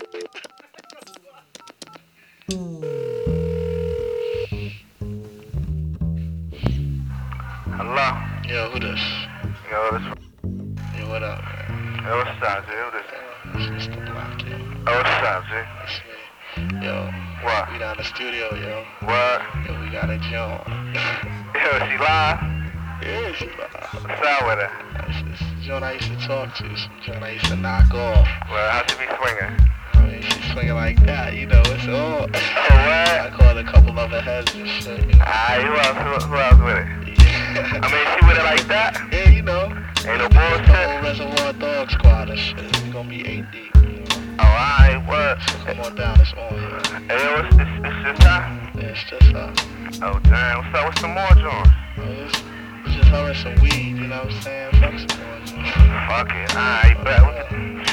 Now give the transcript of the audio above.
Hello? Yo, who this? Yo, this. Yo, what up, man? Yo, what's up, G? Who this? It's Mr. Block, yo. Oh, what's up, G? That's me. Yo, What? we down the studio, yo. What? Yo, we got a John. Yo, she live? Yeah, she live. What's up with her? That's this John I used to talk to. Some John I used to knock off. Well, how she be swinging? I mean, she's swinging like that, you know. It's all. Oh, what? I called a couple other heads and shit. You know? Who else with it? Yeah. I mean, she with it like that? Yeah, you know. Ain't no The whole bullshit? Reservoir Dog Squad and shit. We gonna be 8 deep, you know. Oh, alright, what? So come on down, it's on, yeah. Hey, yo, it's just her? Yeah, it's just her. Oh, damn. What's up with some more joints? It's just her and some weed, you know what I'm saying? Fuck some more. Fuck it. Alright, bet.